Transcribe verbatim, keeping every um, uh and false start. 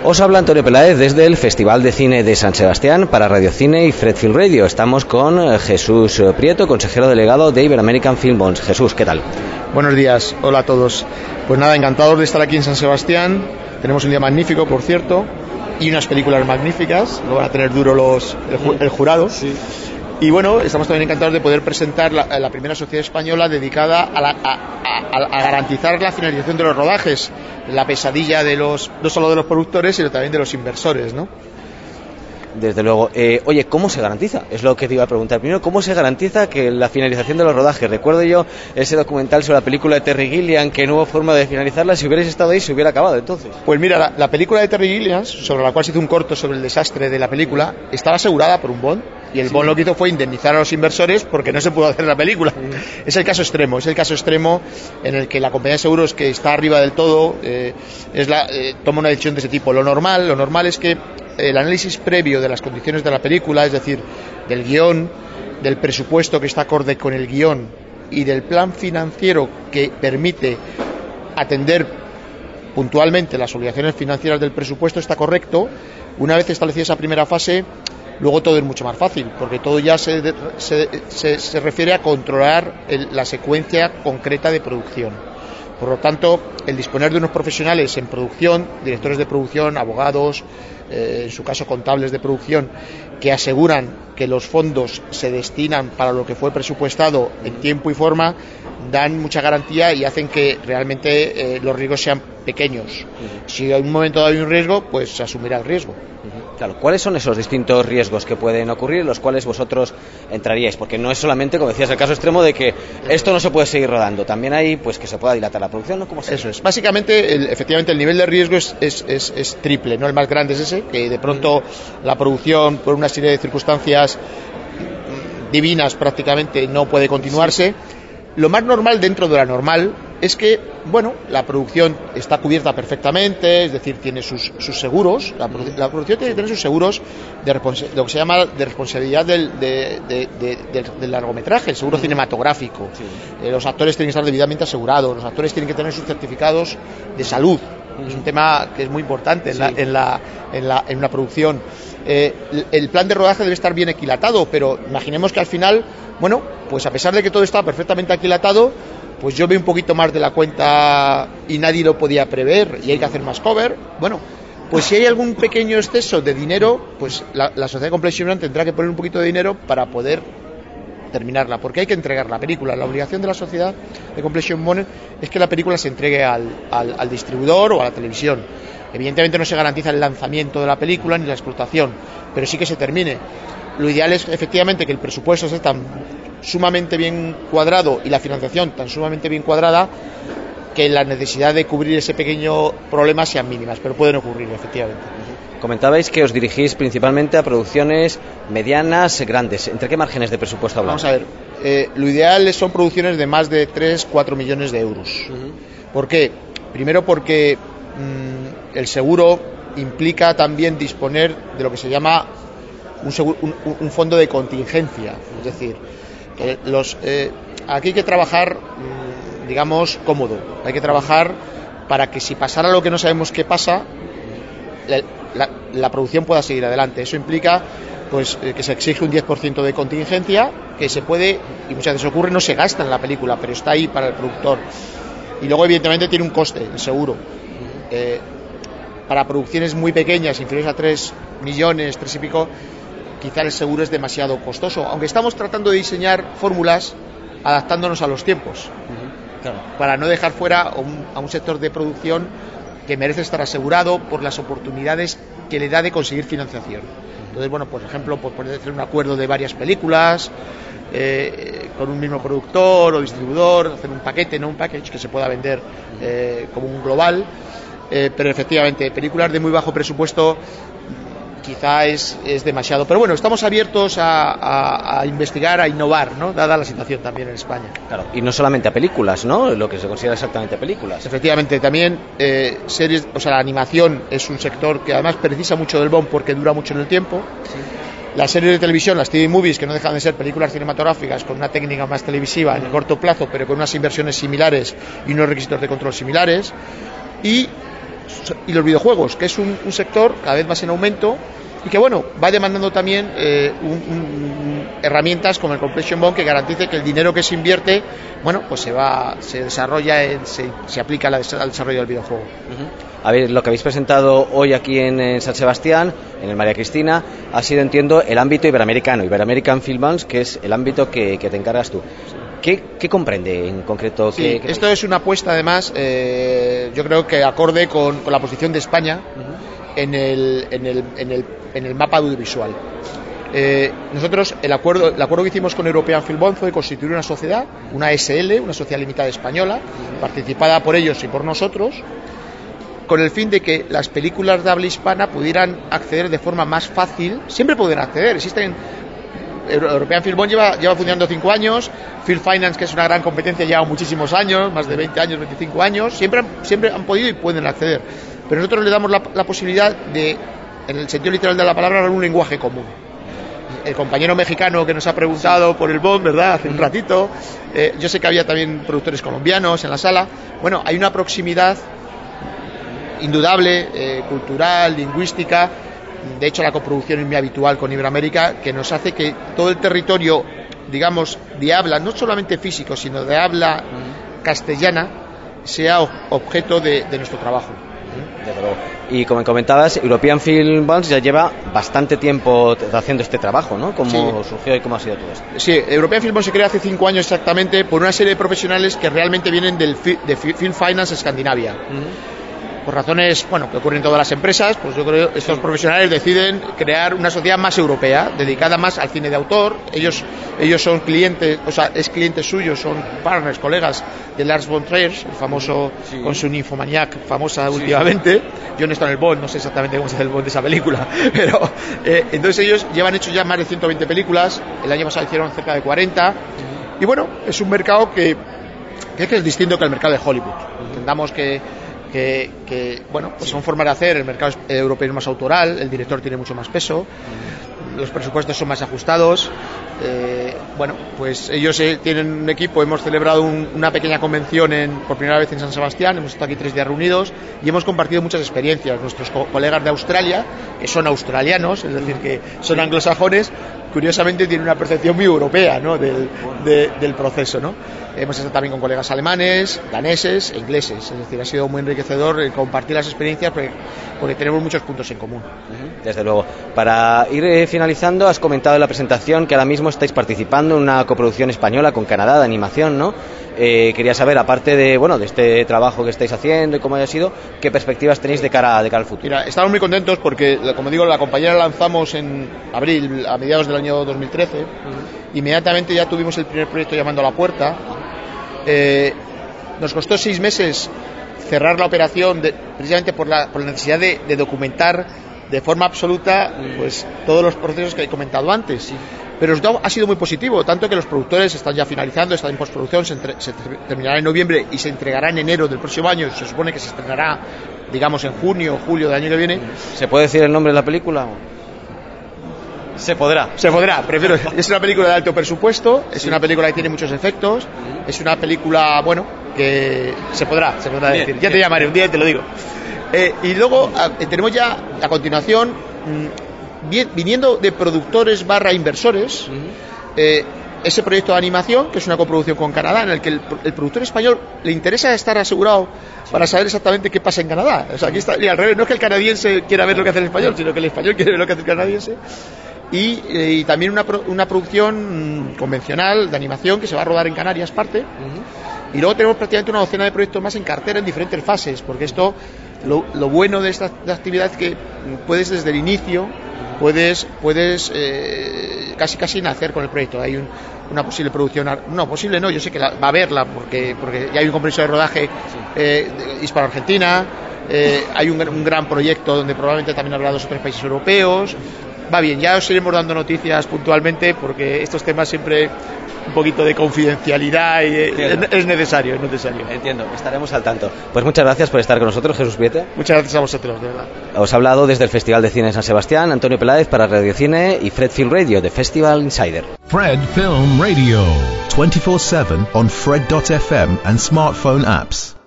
Os habla Antonio Peláez desde el Festival de Cine de San Sebastián para Radio Cine y Fredfield Radio. Estamos con Jesús Prieto, consejero delegado de Iberoamerican Film Bonds. Jesús, ¿qué tal? Buenos días, hola a todos. Pues nada, encantados de estar aquí en San Sebastián. Tenemos un día magnífico, por cierto, y unas películas magníficas. Lo van a tener duro los el, ju el jurado. Sí. Y bueno, estamos también encantados de poder presentar la, la primera sociedad española dedicada a, la, a, a, a garantizar la finalización de los rodajes, la pesadilla de los, no solo de los productores, sino también de los inversores, ¿no? Desde luego. Eh, oye, ¿cómo se garantiza? Es lo que te iba a preguntar. Primero, ¿cómo se garantiza que la finalización de los rodajes? Recuerdo yo ese documental sobre la película de Terry Gilliam, que no hubo forma de finalizarla. Si hubierais estado ahí, se hubiera acabado entonces. Pues mira, la, la película de Terry Gilliam, sobre la cual se hizo un corto sobre el desastre de la película, estaba asegurada por un bond. Y el sí. bond lo que hizo fue indemnizar a los inversores porque no se pudo hacer la película. Sí. Es el caso extremo, es el caso extremo en el que la compañía de seguros, que está arriba del todo, eh, es la, eh, toma una decisión de ese tipo. Lo normal, lo normal es que el análisis previo de las condiciones de la película, es decir, del guión, del presupuesto que está acorde con el guión y del plan financiero que permite atender puntualmente las obligaciones financieras del presupuesto, está correcto. Una vez establecida esa primera fase, luego todo es mucho más fácil, porque todo ya se, se, se, se refiere a controlar el, la secuencia concreta de producción. Por lo tanto, el disponer de unos profesionales en producción, directores de producción, abogados, eh, en su caso contables de producción, que aseguran que los fondos se destinan para lo que fue presupuestado en tiempo y forma, dan mucha garantía y hacen que realmente eh, los riesgos sean pequeños. Si en un momento dado hay un riesgo, pues se asumirá el riesgo. Claro, ¿cuáles son esos distintos riesgos que pueden ocurrir en los cuales vosotros entraríais? Porque no es solamente, como decías, el caso extremo de que esto no se puede seguir rodando, también hay pues que se pueda dilatar la producción, ¿no? ¿Cómo se Eso es. Básicamente, el, efectivamente, el nivel de riesgo es, es, es, es triple, ¿no? El más grande es ese, que de pronto la producción, por una serie de circunstancias divinas prácticamente, no puede continuarse. Lo más normal dentro de la normal es que, bueno, la producción está cubierta perfectamente, es decir, tiene sus, sus seguros, la, la producción tiene que tener sus seguros de lo que se llama de responsabilidad del, de, de, de, de, del largometraje, el seguro uh-huh. cinematográfico. Sí. Eh, los actores tienen que estar debidamente asegurados, los actores tienen que tener sus certificados de salud. Uh-huh. Es un tema que es muy importante en, sí. la, en, la, en, la, en una producción. Eh, el plan de rodaje debe estar bien equilatado, pero imaginemos que al final, bueno, pues a pesar de que todo está perfectamente equilatado, pues yo veo un poquito más de la cuenta y nadie lo podía prever y hay que hacer más cover. Bueno, pues si hay algún pequeño exceso de dinero, pues la, la sociedad de Completion tendrá que poner un poquito de dinero para poder terminarla, porque hay que entregar la película. La obligación de la sociedad de Completion Bond es que la película se entregue al, al, al distribuidor o a la televisión. Evidentemente no se garantiza el lanzamiento de la película ni la explotación, pero sí que se termine. Lo ideal es efectivamente que el presupuesto esté tan sumamente bien cuadrado y la financiación tan sumamente bien cuadrada que la necesidad de cubrir ese pequeño problema sean mínimas, pero pueden ocurrir efectivamente. Comentabais que os dirigís principalmente a producciones medianas, grandes. ¿Entre qué márgenes de presupuesto hablamos? Vamos a ver, eh, lo ideal son producciones de más de tres a cuatro millones de euros. Uh-huh. ¿Por qué? Primero porque mmm, el seguro implica también disponer de lo que se llama un, seguro, un, un fondo de contingencia, es decir, que los, eh, aquí hay que trabajar, mmm, digamos, cómodo, hay que trabajar para que si pasara lo que no sabemos qué pasa, la, la, la producción pueda seguir adelante. Eso implica pues eh, que se exige un diez por ciento de contingencia, que se puede, y muchas veces ocurre, no se gasta en la película, pero está ahí para el productor. Y luego evidentemente tiene un coste, el seguro. Eh, para producciones muy pequeñas, inferiores a tres millones, tres y pico, quizá el seguro es demasiado costoso, aunque estamos tratando de diseñar fórmulas adaptándonos a los tiempos, uh-huh. claro, para no dejar fuera a un, a un sector de producción que merece estar asegurado por las oportunidades que le da de conseguir financiación. Entonces, bueno, por ejemplo, pues puede hacer un acuerdo de varias películas eh, con un mismo productor o distribuidor, hacer un paquete, no un package que se pueda vender eh, como un global, eh, pero efectivamente, películas de muy bajo presupuesto quizá es, es demasiado, pero bueno, estamos abiertos a, a, a investigar, a innovar, ¿no? Dada la situación también en España. Claro, y no solamente a películas, ¿no? Lo que se considera exactamente películas. Efectivamente, también eh, series, o sea, la animación es un sector que además precisa mucho del bond porque dura mucho en el tiempo. Sí. Las series de televisión, las T V movies, que no dejan de ser películas cinematográficas con una técnica más televisiva en el corto plazo, pero con unas inversiones similares y unos requisitos de control similares. Y y los videojuegos, que es un, un sector cada vez más en aumento y que bueno, va demandando también eh, un, un, herramientas como el Completion Bond que garantice que el dinero que se invierte, bueno, pues se va, se desarrolla, en, se, se aplica al desarrollo del videojuego. Uh-huh. A ver, lo que habéis presentado hoy aquí en, en San Sebastián, en el María Cristina, ha sido, entiendo, el ámbito iberoamericano, Ibero-American Film Banks, que es el ámbito que, que te encargas tú. ¿Qué, ¿Qué comprende en concreto? Sí, ¿Qué, qué esto es una apuesta, además, eh, yo creo que acorde con, con la posición de España uh-huh. en, el, en, el, en, el, en el mapa audiovisual. Eh, nosotros, el acuerdo, el acuerdo que hicimos con European Film Bond fue constituir una sociedad, una S L, una sociedad limitada española, uh-huh. participada por ellos y por nosotros, con el fin de que las películas de habla hispana pudieran acceder de forma más fácil. Siempre pueden acceder, existen. European Film Bond lleva, lleva funcionando cinco años, Film Finance, que es una gran competencia, lleva muchísimos años, más de veinte años, veinticinco años, siempre, siempre han podido y pueden acceder. Pero nosotros le damos la, la posibilidad de, en el sentido literal de la palabra, dar un lenguaje común. El compañero mexicano que nos ha preguntado por el Bond, ¿verdad?, hace un ratito, eh, yo sé que había también productores colombianos en la sala. Bueno, hay una proximidad indudable, eh, cultural, lingüística. De hecho, la coproducción es muy habitual con Iberoamérica, que nos hace que todo el territorio, digamos, de habla, no solamente físico, sino de habla castellana, sea objeto de, de nuestro trabajo. Y como comentabas, European Film Banks ya lleva bastante tiempo haciendo este trabajo, ¿no? ¿Cómo sí. surgió y cómo ha sido todo esto? Sí, European Film Banks se creó hace cinco años exactamente por una serie de profesionales que realmente vienen del de Film Finance Escandinavia. Uh-huh. Por razones, bueno, que ocurren en todas las empresas, pues yo creo que estos sí. profesionales deciden crear una sociedad más europea, dedicada más al cine de autor. Ellos ellos son clientes, o sea, es clientes suyos, son partners, colegas de Lars von Trier, el famoso, sí. con su Nymphomaniac, famosa sí. últimamente. Yo no estoy en el Bond, no sé exactamente cómo se hace el Bond de esa película, pero eh, entonces ellos llevan hecho ya más de ciento veinte películas, el año pasado hicieron cerca de cuarenta, y bueno, es un mercado que, que es distinto que el mercado de Hollywood. Entendamos que Que, que bueno, pues son formas de hacer. El mercado europeo es más autoral, el director tiene mucho más peso, los presupuestos son más ajustados. Eh, bueno, pues ellos eh, tienen un equipo. Hemos celebrado un, una pequeña convención en, por primera vez en San Sebastián. Hemos estado aquí tres días reunidos y hemos compartido muchas experiencias. Nuestros co- colegas de Australia, que son australianos, es decir, que son anglosajones, curiosamente tienen una percepción muy europea, ¿no?, del, de, del proceso, ¿no? Hemos estado también con colegas alemanes, daneses e ingleses. Es decir, ha sido muy enriquecedor eh, compartir las experiencias porque, porque tenemos muchos puntos en común. Desde luego. Para ir eh, finalizando, has comentado en la presentación que ahora mismo estáis participando en una coproducción española con Canadá de animación, ¿no? Eh, quería saber, aparte de bueno de este trabajo que estáis haciendo y cómo haya sido, ¿qué perspectivas tenéis de cara, de cara al futuro? Mira, estamos muy contentos porque, como digo, la compañía la lanzamos en abril, a mediados del año dos mil trece. Uh-huh. Inmediatamente ya tuvimos el primer proyecto Llamando a la Puerta. Eh, nos costó seis meses cerrar la operación de, precisamente por la, por la necesidad de, de documentar de forma absoluta pues todos los procesos que he comentado antes. Sí. Pero ha sido muy positivo, tanto que los productores están ya finalizando, están en postproducción, se, entre, se terminará en noviembre y se entregará en enero del próximo año. Se supone que se estrenará, digamos, en junio o julio del año que viene. ¿Se puede decir el nombre de la película? Se podrá. Se podrá, prefiero. Es una película de alto presupuesto, es sí. una película que tiene muchos efectos, es una película, bueno, que se podrá, se podrá bien, decir. Ya bien. Te llamaré un día y te lo digo. Eh, y luego a, tenemos ya a continuación, mmm, bien, viniendo de productores barra inversores, uh-huh. eh, ese proyecto de animación, que es una coproducción con Canadá, en el que el, el productor español le interesa estar asegurado sí. para saber exactamente qué pasa en Canadá. O sea, aquí está, y al revés, no es que el canadiense quiera ver lo que hace el español, sino que el español quiere ver lo que hace el canadiense. Y, eh, y también una, una producción convencional de animación que se va a rodar en Canarias, parte. Uh-huh. Y luego tenemos prácticamente una docena de proyectos más en cartera en diferentes fases, porque esto, lo, lo bueno de esta de actividad es que puedes desde el inicio, puedes, puedes eh, casi casi nacer con el proyecto. Hay un, una posible producción, no, posible no, yo sé que la, va a haberla, porque, porque ya hay un compromiso de rodaje eh, hispano-argentina, eh, hay un, un gran proyecto donde probablemente también habrá dos o tres países europeos. Va bien, ya os iremos dando noticias puntualmente, porque estos temas siempre un poquito de confidencialidad y es, es necesario, es necesario. Entiendo, estaremos al tanto. Pues muchas gracias por estar con nosotros, Jesús Viete. Muchas gracias a vosotros, de verdad. Os ha hablado desde el Festival de Cine de San Sebastián Antonio Peláez para Radio Cine y Fred Film Radio de Festival Insider. Fred Film Radio, twenty-four seven on Fred dot f m and smartphone apps.